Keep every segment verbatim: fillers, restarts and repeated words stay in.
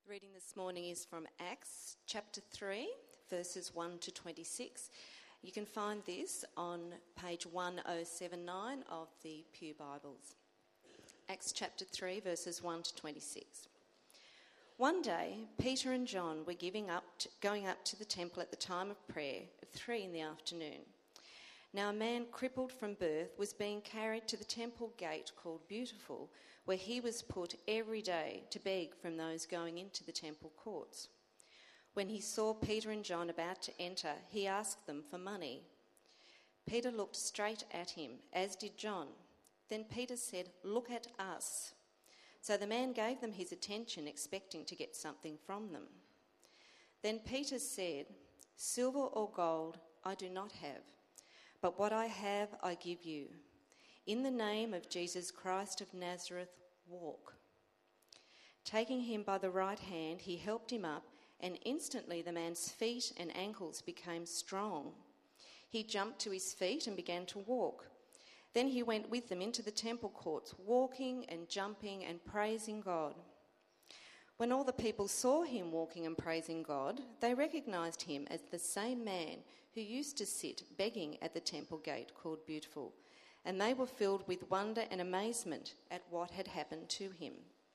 The reading this morning is from Acts chapter three, verses one to twenty-six. You can find this on page ten seventy-nine of the Pew Bibles. Acts chapter three, verses one to twenty-six. One day, Peter and John were giving up to, going up to the temple at the time of prayer at three in the afternoon. Now a man crippled from birth was being carried to the temple gate called Beautiful, where he was put every day to beg from those going into the temple courts. When he saw Peter and John about to enter, he asked them for money. Peter looked straight at him, as did John. Then Peter said, "Look at us." So the man gave them his attention, expecting to get something from them. Then Peter said, "Silver or gold I do not have, but what I have I give you. In the name of Jesus Christ of Nazareth, walk." Taking him by the right hand, he helped him up, and instantly the man's feet and ankles became strong. He jumped to his feet and began to walk. Then he went with them into the temple courts, walking and jumping and praising God. When all the people saw him walking and praising God, they recognized him as the same man who used to sit begging at the temple gate called Beautiful, and they were filled with wonder and amazement at what had happened to him.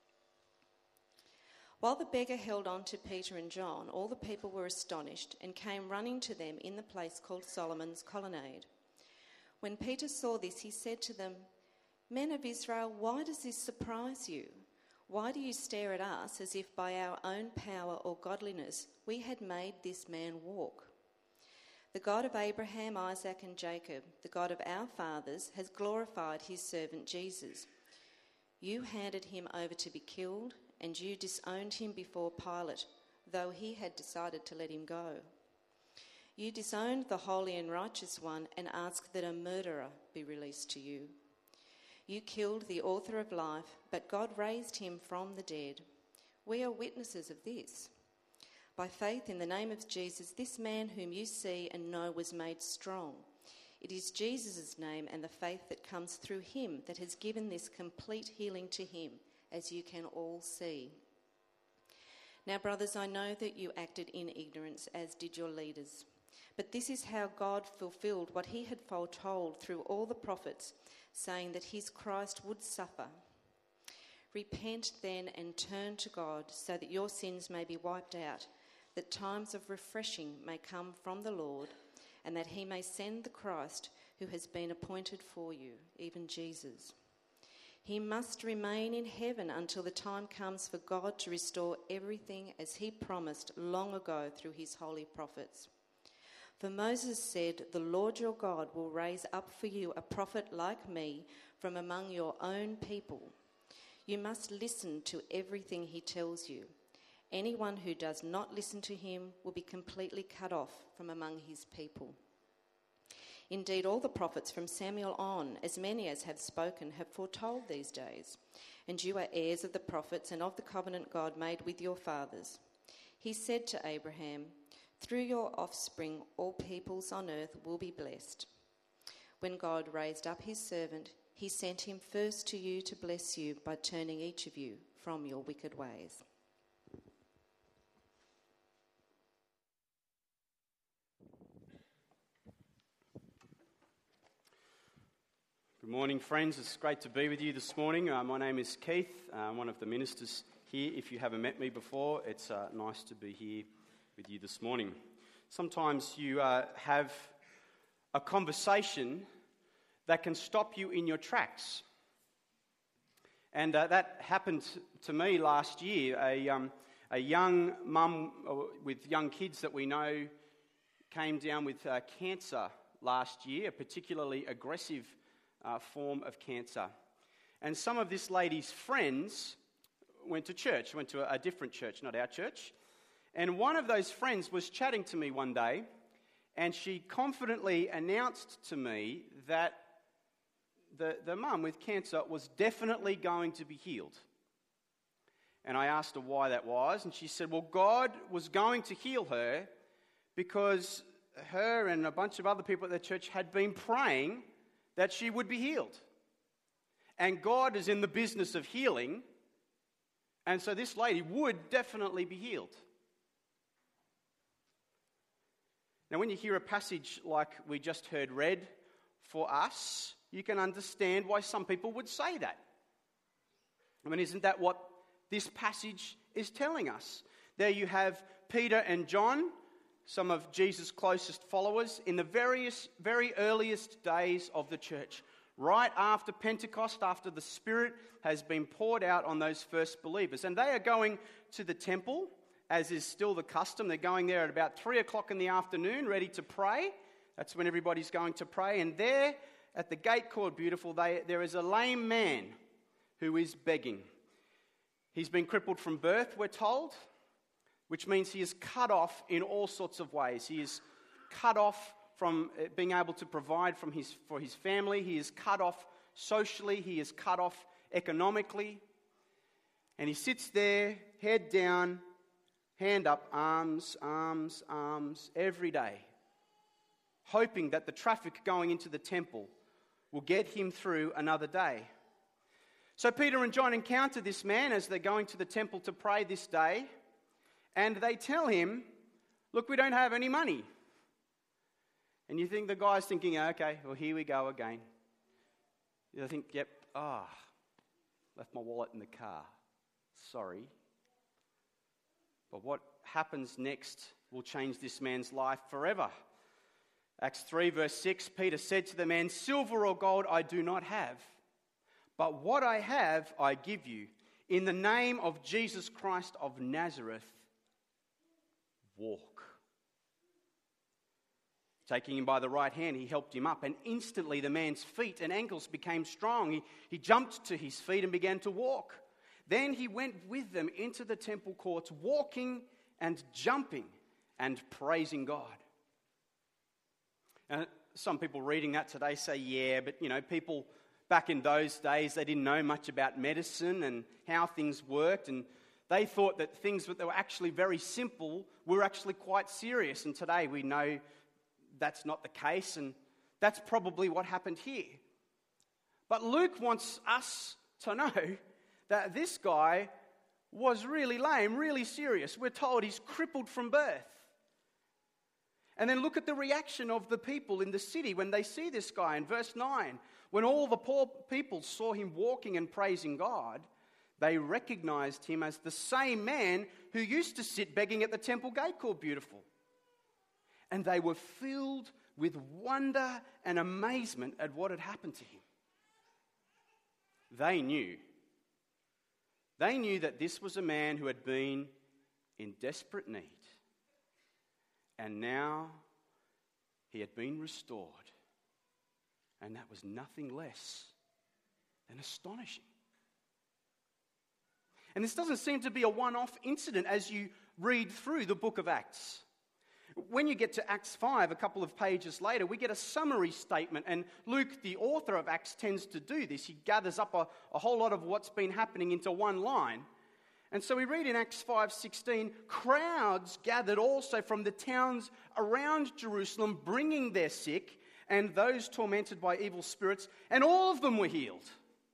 While the beggar held on to Peter and John, all the people were astonished and came running to them in the place called Solomon's Colonnade. When Peter saw this, he said to them, "Men of Israel, why does this surprise you? Why do you stare at us as if by our own power or godliness we had made this man walk? The God of Abraham, Isaac and Jacob, the God of our fathers, has glorified his servant Jesus. You handed him over to be killed, and you disowned him before Pilate, though he had decided to let him go. You disowned the holy and righteous one and asked that a murderer be released to you. You killed the author of life, but God raised him from the dead. We are witnesses of this. By faith in the name of Jesus, this man whom you see and know was made strong. It is Jesus' name and the faith that comes through him that has given this complete healing to him, as you can all see. Now, brothers, I know that you acted in ignorance, as did your leaders. But this is how God fulfilled what he had foretold through all the prophets, saying that his Christ would suffer. Repent then and turn to God, so that your sins may be wiped out, that times of refreshing may come from the Lord, and that he may send the Christ who has been appointed for you, even Jesus. He must remain in heaven until the time comes for God to restore everything as he promised long ago through his holy prophets. For Moses said, "The Lord your God will raise up for you a prophet like me from among your own people. You must listen to everything he tells you. Anyone who does not listen to him will be completely cut off from among his people." Indeed, all the prophets from Samuel on, as many as have spoken, have foretold these days. And you are heirs of the prophets and of the covenant God made with your fathers. He said to Abraham, "Through your offspring, all peoples on earth will be blessed." When God raised up his servant, he sent him first to you to bless you by turning each of you from your wicked ways. Good morning, friends. It's great to be with you this morning. Uh, my name is Keith. I'm one of the ministers here. If you haven't met me before, it's uh, nice to be here with you this morning. Sometimes you uh, have a conversation that can stop you in your tracks. And uh, that happened to me last year. A, um, a young mum with young kids that we know came down with uh, cancer last year, a particularly aggressive Uh, form of cancer. And some of this lady's friends went to church, went to a, a different church, not our church. And one of those friends was chatting to me one day, and she confidently announced to me that the, the mum with cancer was definitely going to be healed. And I asked her why that was, and she said, well, God was going to heal her because her and a bunch of other people at the church had been praying that she would be healed. And God is in the business of healing, And so this lady would definitely be healed. Now, when you hear a passage like we just heard read for us, you can understand why some people would say that. I mean, isn't that what this passage is telling us? There you have Peter and John, some of Jesus' closest followers, in the various, very earliest days of the church, right after Pentecost, after the Spirit has been poured out on those first believers. And they are going to the temple, as is still the custom. They're going there at about three o'clock in the afternoon, ready to pray. That's when everybody's going to pray. And there, at the gate called Beautiful, they, there is a lame man who is begging. He's been crippled from birth, we're told, which means he is cut off in all sorts of ways. He is cut off from being able to provide from his, for his family. He is cut off socially. He is cut off economically. And he sits there, head down, hand up, arms, arms, arms, every day, hoping that the traffic going into the temple will get him through another day. So Peter and John encounter this man as they're going to the temple to pray this day, and they tell him, look, we don't have any money. And you think the guy's thinking, okay, well, here we go again. You think, yep, ah, oh, left my wallet in the car. Sorry. But what happens next will change this man's life forever. Acts three verse six, Peter said to the man, silver or gold I do not have, but what I have I give you. In the name of Jesus Christ of Nazareth, walk. Taking him by the right hand, he helped him up, and instantly the man's feet and ankles became strong. He, he jumped to his feet and began to walk. Then he went with them into the temple courts, walking and jumping and praising God. And some people reading that today say, yeah, but you know, people back in those days, they didn't know much about medicine and how things worked, and they thought that things that were actually very simple were actually quite serious. And today we know that's not the case, and that's probably what happened here. But Luke wants us to know that this guy was really lame, really serious. We're told he's crippled from birth. And then look at the reaction of the people in the city when they see this guy in verse nine. When all the poor people saw him walking and praising God, they recognized him as the same man who used to sit begging at the temple gate called Beautiful. And they were filled with wonder and amazement at what had happened to him. They knew. They knew that this was a man who had been in desperate need. And now he had been restored. And that was nothing less than astonishing. And this doesn't seem to be a one-off incident as you read through the book of Acts. When you get to Acts five, a couple of pages later, we get a summary statement. And Luke, the author of Acts, tends to do this. He gathers up a, a whole lot of what's been happening into one line. And so we read in Acts five sixteen, crowds gathered also from the towns around Jerusalem, bringing their sick and those tormented by evil spirits, and all of them were healed.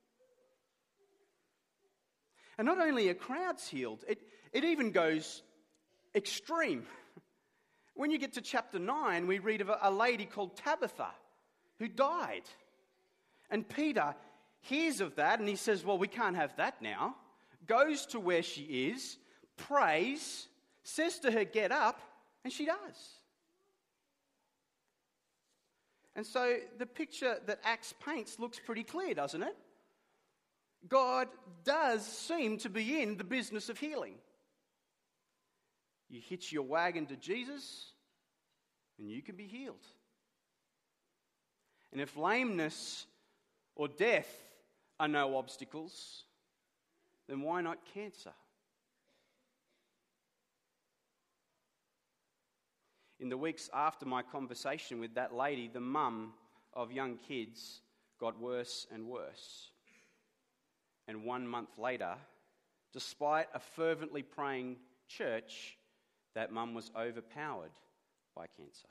And not only are crowds healed, it, it even goes extreme. When you get to chapter nine, we read of a, a lady called Tabitha who died. And Peter hears of that and he says, well, we can't have that now. Goes to where she is, prays, says to her, get up, and she does. And so the picture that Acts paints looks pretty clear, doesn't it? God does seem to be in the business of healing. You hitch your wagon to Jesus, and you can be healed. And if lameness or death are no obstacles, then why not cancer? In the weeks after my conversation with that lady, the mum of young kids got worse and worse. And one month later, despite a fervently praying church, that mum was overpowered by cancer.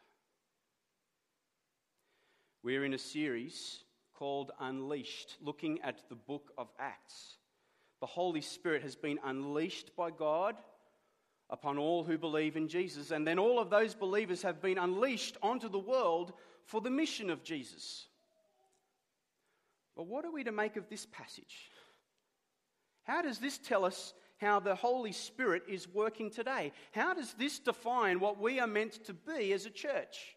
We're in a series called Unleashed, looking at the book of Acts. the Holy Spirit has been unleashed by God upon all who believe in Jesus. And then all of those believers have been unleashed onto the world for the mission of Jesus. But what are we to make of this passage? How does this tell us how the Holy Spirit is working today? How does this define what we are meant to be as a church?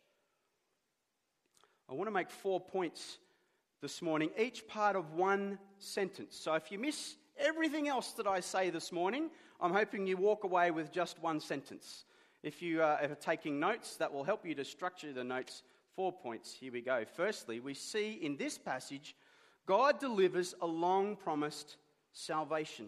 I want to make four points this morning, each part of one sentence. So if you miss everything else that I say this morning, I'm hoping you walk away with just one sentence. If you uh, are taking notes, that will help you to structure the notes. Four points. Here we go. Firstly, we see in this passage, God delivers a long-promised salvation.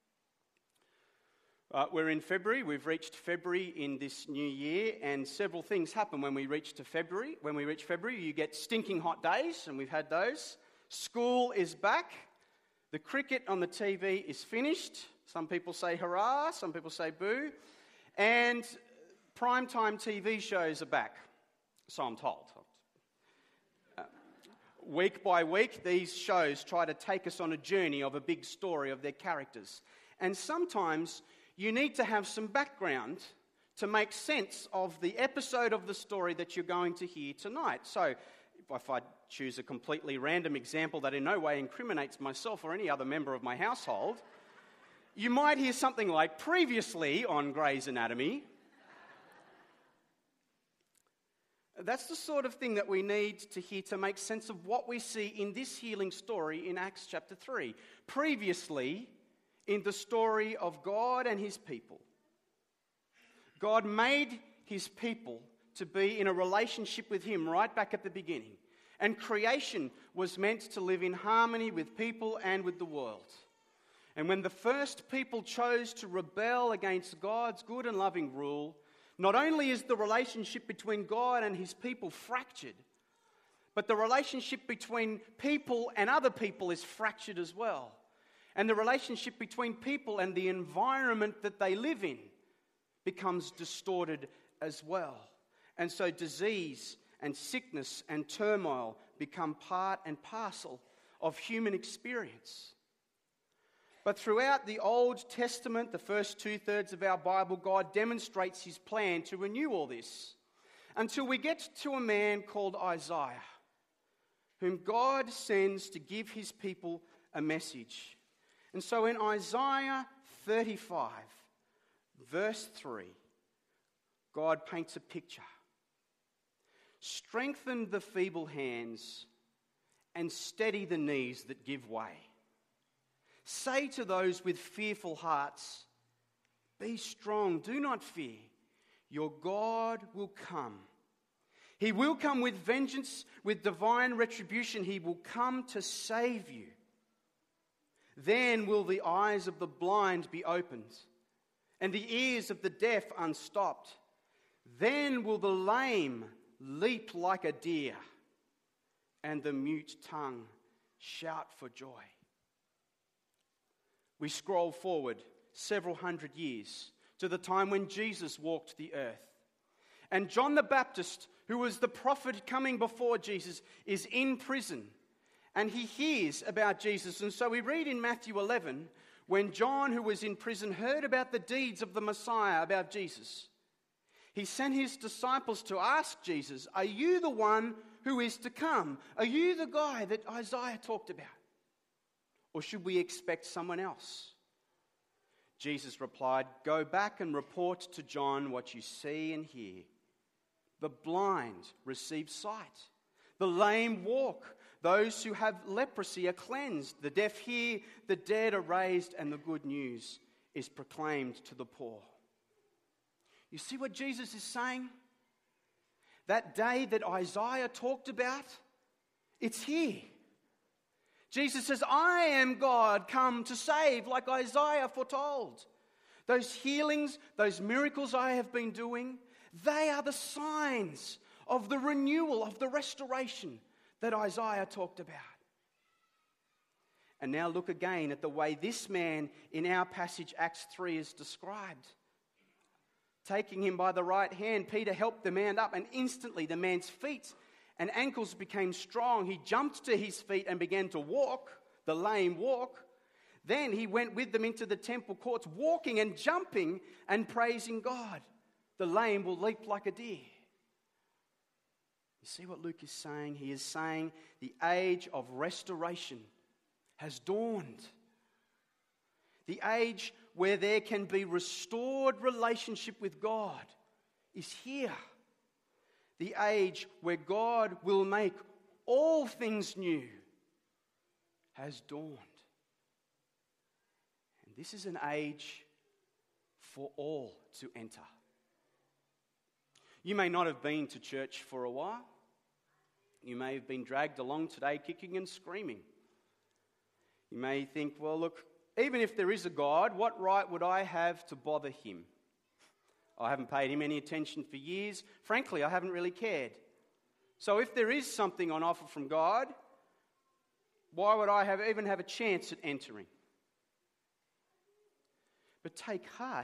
Uh, we're in February. We've reached February in this new year, and several things happen when we reach to February. When we reach February, you get stinking hot days, and we've had those. School is back. The cricket on the T V is finished. Some people say hurrah, some people say boo. And primetime T V shows are back, so I'm told. Uh, week by week, these shows try to take us on a journey of a big story of their characters. And sometimes you need to have some background to make sense of the episode of the story that you're going to hear tonight. So if I choose a completely random example that in no way incriminates myself or any other member of my household, you might hear something like, previously on Grey's Anatomy. That's the sort of thing that we need to hear to make sense of what we see in this healing story in Acts chapter three. Previously, in the story of God and his people. God made his people to be in a relationship with him right back at the beginning. And creation was meant to live in harmony with people and with the world. And when the first people chose to rebel against God's good and loving rule, not only is the relationship between God and his people fractured, but the relationship between people and other people is fractured as well. And the relationship between people and the environment that they live in becomes distorted as well. And so disease and sickness and turmoil become part and parcel of human experience. But throughout the Old Testament, the first two-thirds of our Bible, God demonstrates his plan to renew all this until we get to a man called Isaiah, whom God sends to give his people a message. And so in Isaiah thirty-five, verse three, God paints a picture. Strengthen the feeble hands and steady the knees that give way. Say to those with fearful hearts, be strong, do not fear. Your God will come. He will come with vengeance, with divine retribution. He will come to save you. Then will the eyes of the blind be opened, and the ears of the deaf unstopped. Then will the lame leap like a deer, and the mute tongue shout for joy. We scroll forward several hundred years to the time when Jesus walked the earth. And John the Baptist, who was the prophet coming before Jesus, is in prison. And he hears about Jesus. And so we read in Matthew eleven, when John, who was in prison, heard about the deeds of the Messiah, about Jesus, he sent his disciples to ask Jesus, are you the one who is to come? Are you the guy that Isaiah talked about? Or should we expect someone else? Jesus replied, go back and report to John what you see and hear. The blind receive sight. The lame walk. Those who have leprosy are cleansed. The deaf hear. The dead are raised. And the good news is proclaimed to the poor. You see what Jesus is saying? That day that Isaiah talked about, it's here. Jesus says, I am God come to save, like Isaiah foretold. Those healings, those miracles I have been doing, they are the signs of the renewal, of the restoration that Isaiah talked about. And now look again at the way this man in our passage, Acts three, is described. Taking him by the right hand, Peter helped the man up, and instantly the man's feet and ankles became strong. He jumped to his feet and began to walk, the lame walk. Then he went with them into the temple courts, walking and jumping and praising God. The lame will leap like a deer. You see what Luke is saying? He is saying the age of restoration has dawned. The age where there can be restored relationship with God is here. The age where God will make all things new has dawned. And this is an age for all to enter. You may not have been to church for a while. You may have been dragged along today kicking and screaming. You may think, well, look, even if there is a God, what right would I have to bother him? I haven't paid him any attention for years. Frankly, I haven't really cared. So if there is something on offer from God, why would I have even have a chance at entering? But take heart.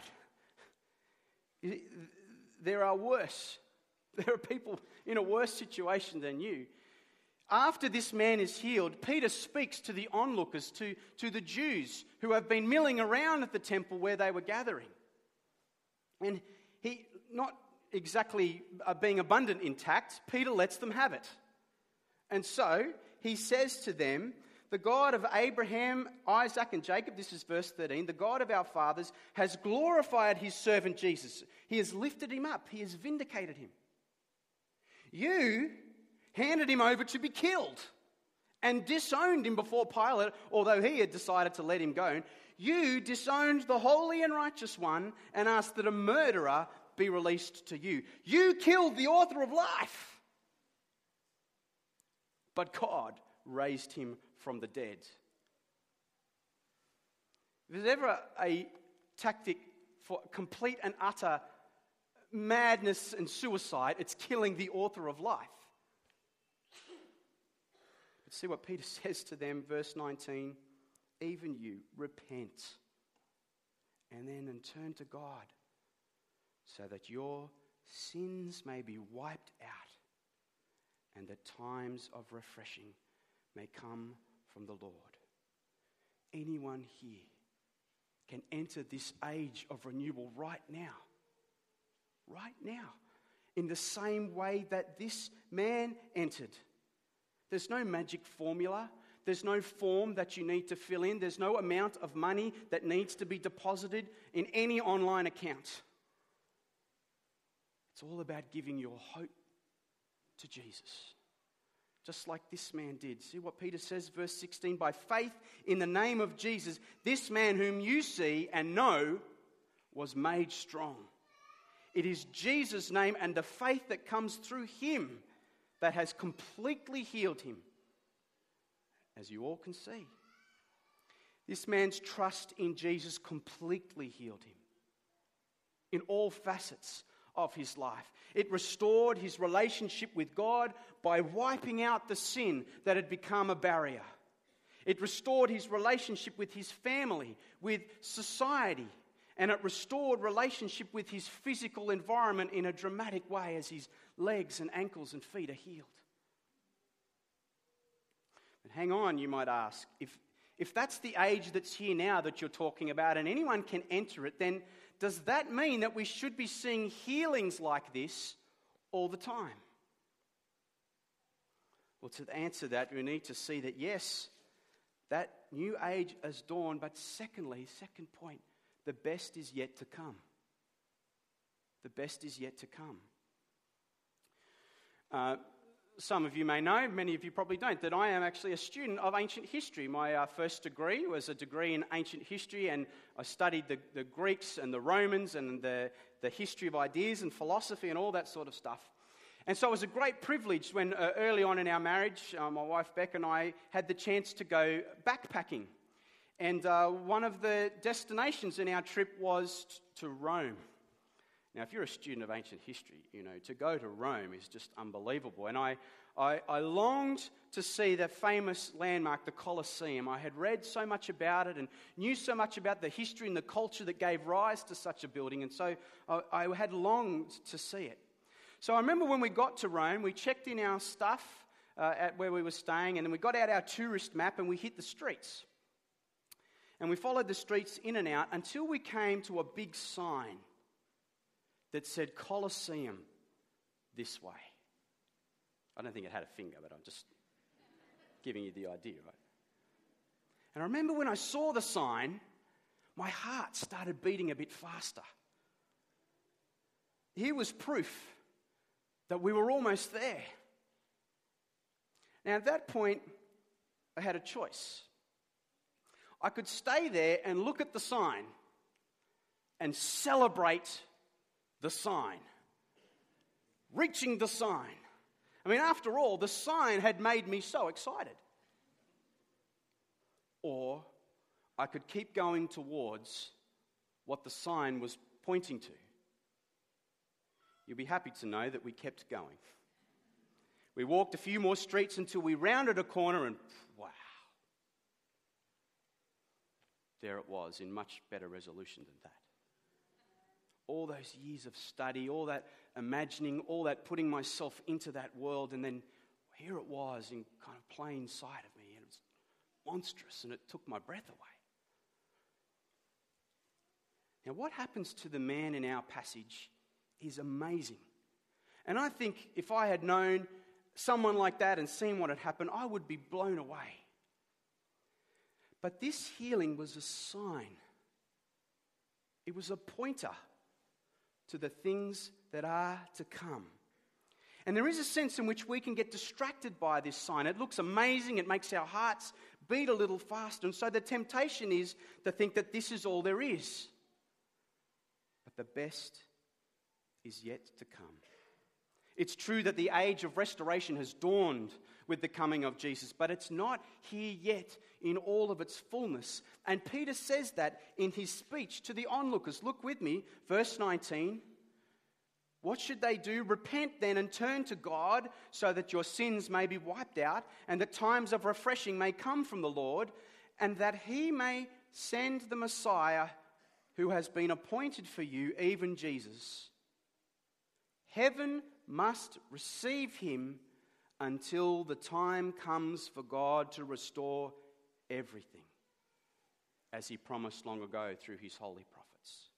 There are worse. There are people in a worse situation than you. After this man is healed, Peter speaks to the onlookers, to, to the Jews who have been milling around at the temple where they were gathering. And he, not exactly uh, being abundant in tact, Peter lets them have it. And so he says to them, the God of Abraham, Isaac and Jacob, this is verse thirteen, the God of our fathers has glorified his servant Jesus. He has lifted him up. He has vindicated him. You handed him over to be killed and disowned him before Pilate, although he had decided to let him go. You disowned the holy and righteous one and asked that a murderer be released to you. You killed the author of life. But God raised him from the dead. If there's ever a tactic for complete and utter madness and suicide, it's killing the author of life. But see what Peter says to them, verse nineteen, even you, repent, and then and turn to God, so that your sins may be wiped out, and that times of refreshing may come from the Lord. Anyone here can enter this age of renewal right now. Right now. In the same way that this man entered. There's no magic formula. There's no form that you need to fill in. There's no amount of money that needs to be deposited in any online account. It's all about giving your hope to Jesus. Just like this man did. See what Peter says, verse sixteen, by faith in the name of Jesus, this man whom you see and know was made strong. It is Jesus' name and the faith that comes through him that has completely healed him, as you all can see. This man's trust in Jesus completely healed him in all facets of his life. It restored his relationship with God by wiping out the sin that had become a barrier. It restored his relationship with his family, with society, and it restored relationship with his physical environment in a dramatic way as his legs and ankles and feet are healed. But hang on, you might ask. If, if that's the age that's here now that you're talking about and anyone can enter it, then does that mean that we should be seeing healings like this all the time? Well, to answer that, we need to see that, yes, that new age has dawned, but secondly, second point, the best is yet to come. The best is yet to come. Uh, some of you may know, many of you probably don't, that I am actually a student of ancient history. My uh, first degree was a degree in ancient history, and I studied the, the Greeks and the Romans and the, the history of ideas and philosophy and all that sort of stuff. And so it was a great privilege when uh, early on in our marriage, uh, my wife Beck and I had the chance to go backpacking. And uh, one of the destinations in our trip was t- to Rome. Now, if you're a student of ancient history, you know, to go to Rome is just unbelievable. And I, I, I longed to see the famous landmark, the Colosseum. I had read so much about it and knew so much about the history and the culture that gave rise to such a building. And so I, I had longed to see it. So I remember when we got to Rome, we checked in our stuff uh, at where we were staying, and then we got out our tourist map and we hit the streets. And we followed the streets in and out until we came to a big sign that said Colosseum this way. I don't think it had a finger, but I'm just giving you the idea, right? And I remember when I saw the sign, my heart started beating a bit faster. Here was proof that we were almost there. Now, at that point, I had a choice. I could stay there and look at the sign and celebrate the sign, reaching the sign. I mean, after all, the sign had made me so excited. Or I could keep going towards what the sign was pointing to. You'll be happy to know that we kept going. We walked a few more streets until we rounded a corner and wow, there it was in much better resolution than that. All those years of study, all that imagining, all that putting myself into that world, and then here it was in kind of plain sight of me, and it was monstrous, and it took my breath away. Now, what happens to the man in our passage is amazing. And I think if I had known someone like that and seen what had happened, I would be blown away. But this healing was a sign. It was a pointer to the things that are to come. And there is a sense in which we can get distracted by this sign. It looks amazing. It makes our hearts beat a little faster. And so the temptation is to think that this is all there is. But the best is yet to come. It's true that the age of restoration has dawned with the coming of Jesus, but it's not here yet in all of its fullness. And Peter says that in his speech to the onlookers. Look with me, verse nineteen. What should they do? Repent then and turn to God so that your sins may be wiped out and that times of refreshing may come from the Lord, and that he may send the Messiah who has been appointed for you, even Jesus. Heaven must receive him until the time comes for God to restore everything, as he promised long ago through his holy prophets.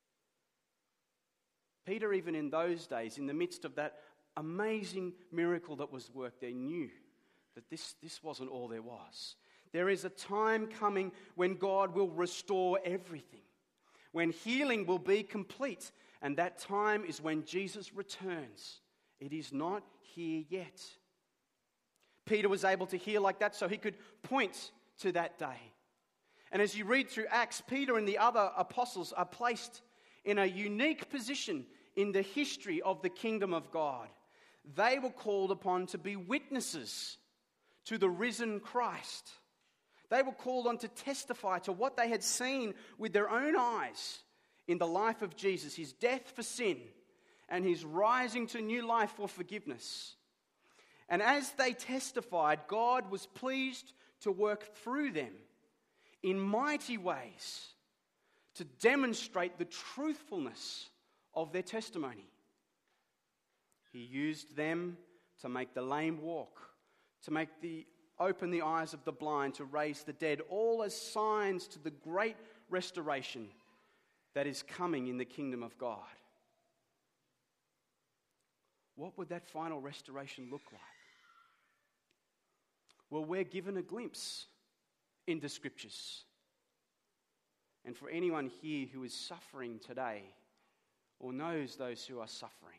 Peter, even in those days, in the midst of that amazing miracle that was worked, they knew that this, this wasn't all there was. There is a time coming when God will restore everything, when healing will be complete, and that time is when Jesus returns. It is not here yet. Peter was able to hear like that so he could point to that day. And as you read through Acts, Peter and the other apostles are placed in a unique position in the history of the kingdom of God. They were called upon to be witnesses to the risen Christ. They were called on to testify to what they had seen with their own eyes in the life of Jesus, his death for sin and his rising to new life for forgiveness. And as they testified, God was pleased to work through them in mighty ways to demonstrate the truthfulness of their testimony. He used them to make the lame walk, to make the open the eyes of the blind, to raise the dead, all as signs to the great restoration that is coming in the kingdom of God. What would that final restoration look like? Well, we're given a glimpse in the scriptures. And for anyone here who is suffering today or knows those who are suffering,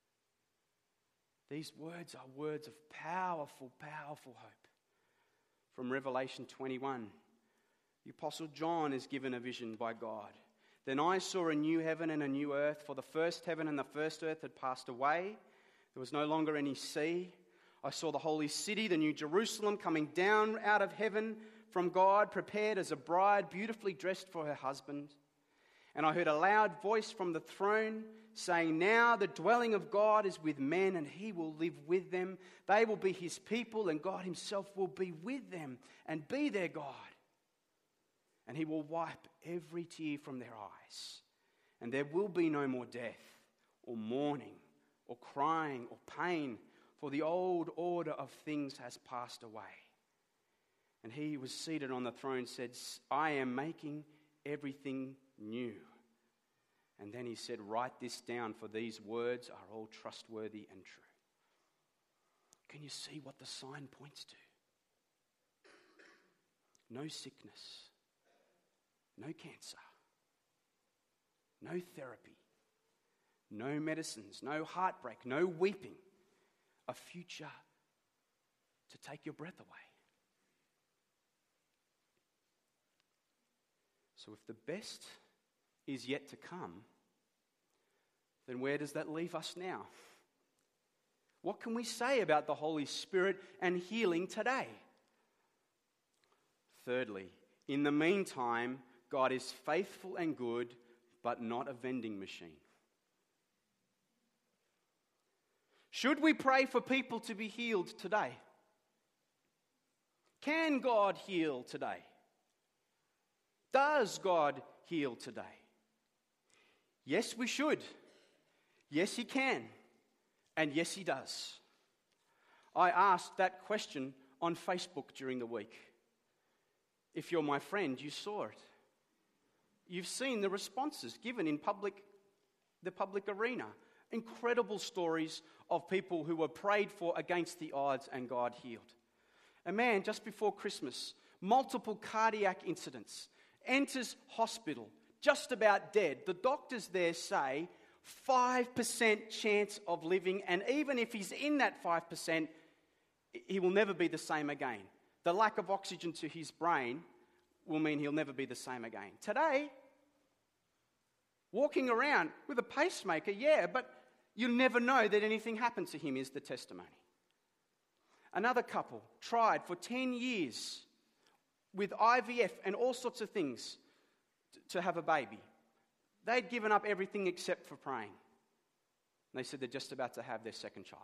these words are words of powerful, powerful hope. From Revelation twenty-one, the Apostle John is given a vision by God. Then I saw a new heaven and a new earth, for the first heaven and the first earth had passed away. There was no longer any sea. I saw the holy city, the new Jerusalem, coming down out of heaven from God, prepared as a bride beautifully dressed for her husband. And I heard a loud voice from the throne saying, now the dwelling of God is with men, and he will live with them. They will be his people, and God himself will be with them and be their God. And he will wipe every tear from their eyes. And there will be no more death or mourning or crying or pain, for the old order of things has passed away. And he was seated on the throne, said, I am making everything new. And then he said, write this down, for these words are all trustworthy and true. Can you see what the sign points to? No sickness, no cancer, no therapy, no medicines, no heartbreak, no weeping, a future to take your breath away. So if the best is yet to come, then where does that leave us now? What can we say about the Holy Spirit and healing today? Thirdly, in the meantime, God is faithful and good, but not a vending machine. Should we pray for people to be healed today? Can God heal today? Does God heal today? Yes, we should. Yes, He can. And yes, He does. I asked that question on Facebook during the week. If you're my friend, you saw it. You've seen the responses given in public, the public arena. Incredible stories of people who were prayed for against the odds and God healed. A man just before Christmas, multiple cardiac incidents, enters hospital, just about dead. The doctors there say five percent chance of living, and even if he's in that five percent, he will never be the same again. The lack of oxygen to his brain will mean he'll never be the same again. Today, walking around with a pacemaker, yeah, but you'll never know that anything happened to him, is the testimony. Another couple tried for ten years with I V F and all sorts of things to have a baby. They'd given up everything except for praying. They said they're just about to have their second child.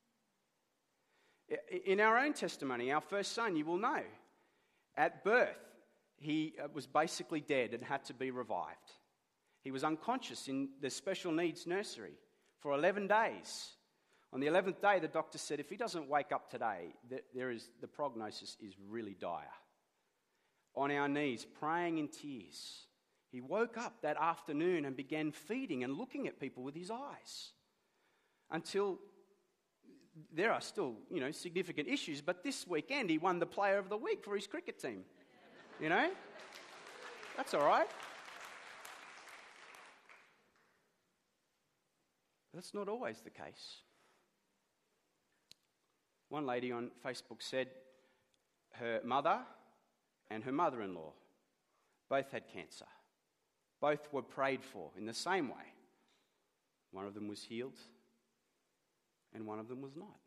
In our own testimony, our first son, you will know, at birth, he was basically dead and had to be revived. He was unconscious in the special needs nursery for eleven days. On the eleventh day, the doctor said, if he doesn't wake up today, there is, the prognosis is really dire. On our knees, praying in tears, he woke up that afternoon and began feeding and looking at people with his eyes. Until there are still, you know, significant issues, but this weekend he won the Player of the Week for his cricket team. You know? That's all right. That's not always the case. One lady on Facebook said her mother and her mother-in-law both had cancer. Both were prayed for in the same way. One of them was healed and one of them was not.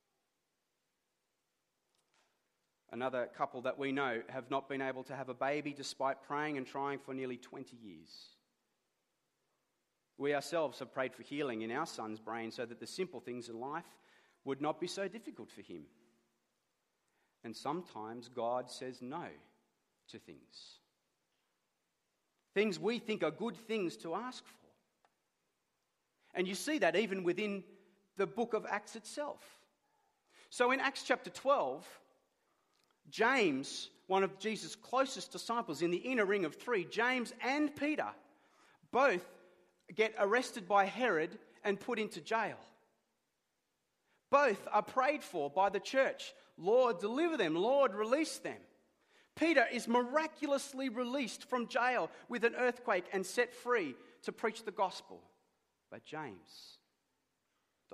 Another couple that we know have not been able to have a baby despite praying and trying for nearly twenty years. We ourselves have prayed for healing in our son's brain so that the simple things in life would not be so difficult for him. And sometimes God says no to things. Things we think are good things to ask for. And you see that even within the book of Acts itself. So in Acts chapter twelve, James, one of Jesus' closest disciples in the inner ring of three, James and Peter, both get arrested by Herod and put into jail. Both are prayed for by the church. Lord, deliver them. Lord, release them. Peter is miraculously released from jail with an earthquake and set free to preach the gospel. But James dies.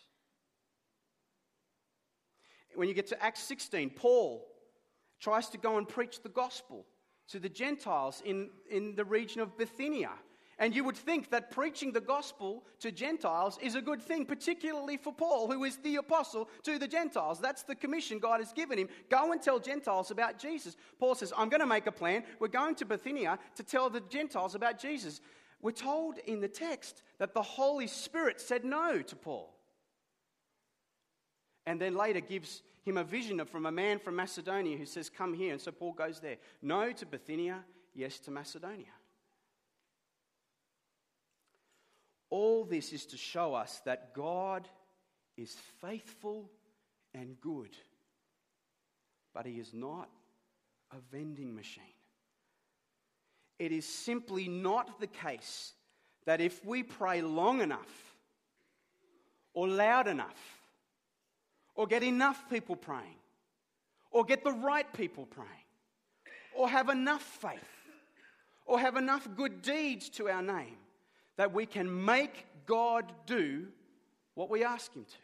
When you get to Acts sixteen, Paul tries to go and preach the gospel to the Gentiles in, in the region of Bithynia. And you would think that preaching the gospel to Gentiles is a good thing, particularly for Paul, who is the apostle to the Gentiles. That's the commission God has given him. Go and tell Gentiles about Jesus. Paul says, I'm going to make a plan. We're going to Bithynia to tell the Gentiles about Jesus. We're told in the text that the Holy Spirit said no to Paul. And then later gives him a vision from a man from Macedonia who says, come here. And so Paul goes there. No to Bithynia, yes to Macedonia. All this is to show us that God is faithful and good, but He is not a vending machine. It is simply not the case that if we pray long enough, or loud enough, or get enough people praying, or get the right people praying, or have enough faith, or have enough good deeds to our name, that we can make God do what we ask Him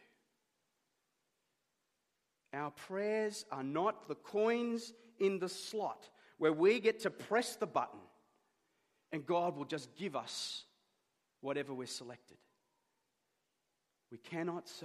to. Our prayers are not the coins in the slot where we get to press the button and God will just give us whatever we're selected. We cannot say,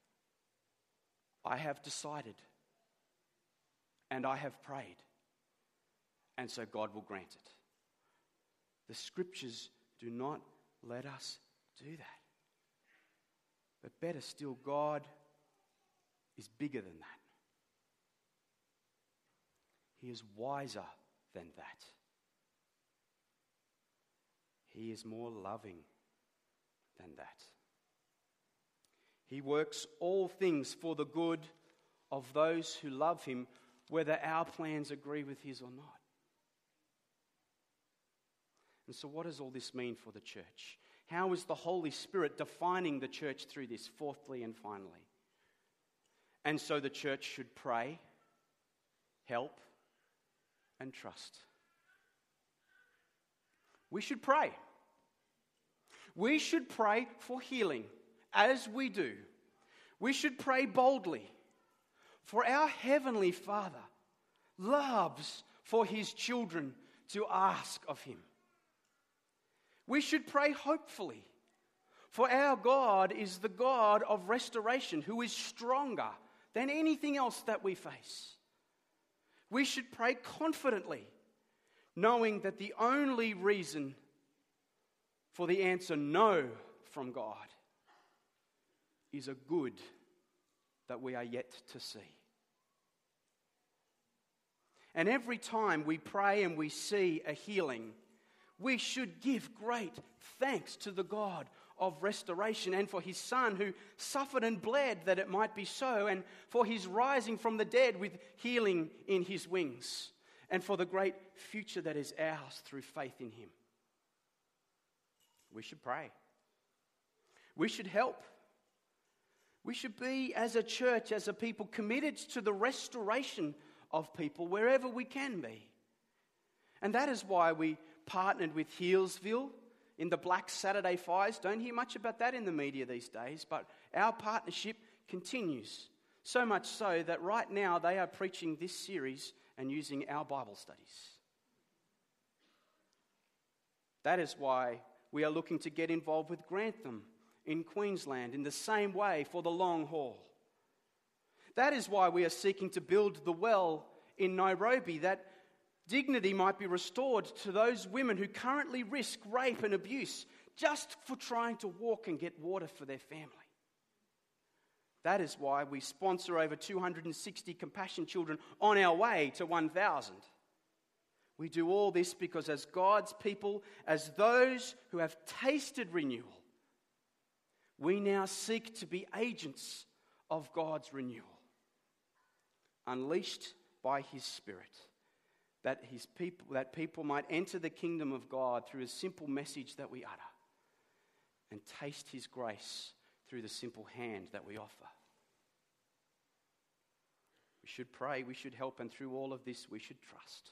I have decided and I have prayed, and so God will grant it. The Scriptures do not let us do that. But better still, God is bigger than that. He is wiser than that. He is more loving than that. He works all things for the good of those who love Him, whether our plans agree with His or not. And so what does all this mean for the church? How is the Holy Spirit defining the church through this, fourthly and finally? And so the church should pray, help, and trust. We should pray. We should pray for healing, as we do. We should pray boldly, for our Heavenly Father loves for His children to ask of Him. We should pray hopefully, for our God is the God of restoration, who is stronger than anything else that we face. We should pray confidently, knowing that the only reason for the answer no from God is a good that we are yet to see. And every time we pray and we see a healing, we should give great thanks to the God of restoration and for His Son who suffered and bled that it might be so, and for His rising from the dead with healing in His wings, and for the great future that is ours through faith in Him. We should pray. We should help. We should be, as a church, as a people, committed to the restoration of people wherever we can be. And that is why we partnered with Healesville in the Black Saturday fires. Don't hear much about that in the media these days, but our partnership continues. So much so that right now they are preaching this series and using our Bible studies. That is why we are looking to get involved with Grantham in Queensland in the same way for the long haul. That is why we are seeking to build the well in Nairobi, that dignity might be restored to those women who currently risk rape and abuse just for trying to walk and get water for their family. That is why we sponsor over two hundred sixty compassion children on our way to one thousand. We do all this because as God's people, as those who have tasted renewal, we now seek to be agents of God's renewal, unleashed by His Spirit, that His people, that people might enter the kingdom of God through a simple message that we utter, and taste His grace through the simple hand that we offer. We should pray, we should help, and through all of this we should trust.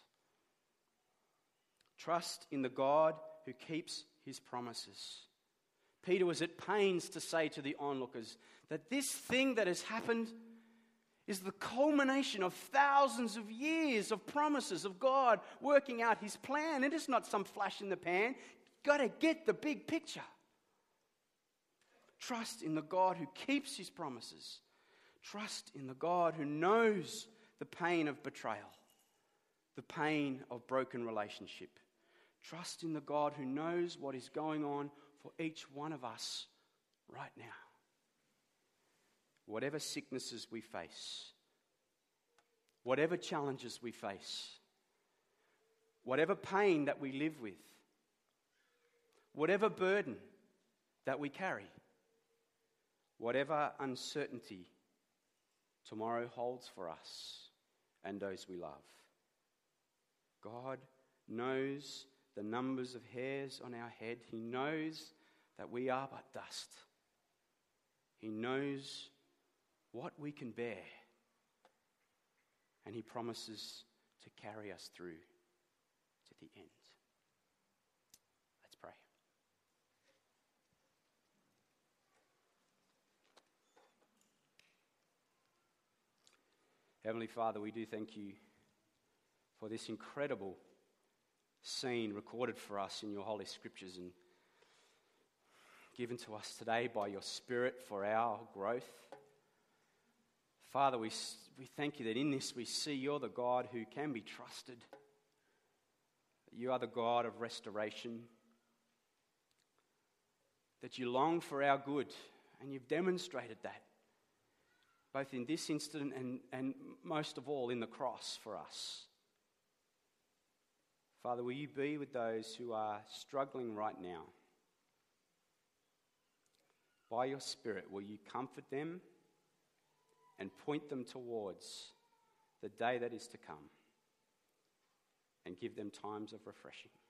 Trust in the God who keeps His promises. Peter was at pains to say to the onlookers that this thing that has happened is the culmination of thousands of years of promises of God working out His plan. It is not some flash in the pan. You've got to get the big picture. Trust in the God who keeps His promises. Trust in the God who knows the pain of betrayal, the pain of broken relationship. Trust in the God who knows what is going on for each one of us right now. Whatever sicknesses we face, whatever challenges we face, whatever pain that we live with, whatever burden that we carry, whatever uncertainty tomorrow holds for us and those we love, God knows the numbers of hairs on our head. He knows that we are but dust. He knows what we can bear. And he promises to carry us through to the end. Let's pray. Heavenly Father, we do thank you for this incredible scene recorded for us in your Holy Scriptures and given to us today by your Spirit for our growth. Father, we, we thank you that in this we see you're the God who can be trusted. That you are the God of restoration. That you long for our good, and you've demonstrated that, both in this incident and, and most of all in the cross for us. Father, will you be with those who are struggling right now? By your Spirit, will you comfort them and point them towards the day that is to come and give them times of refreshing?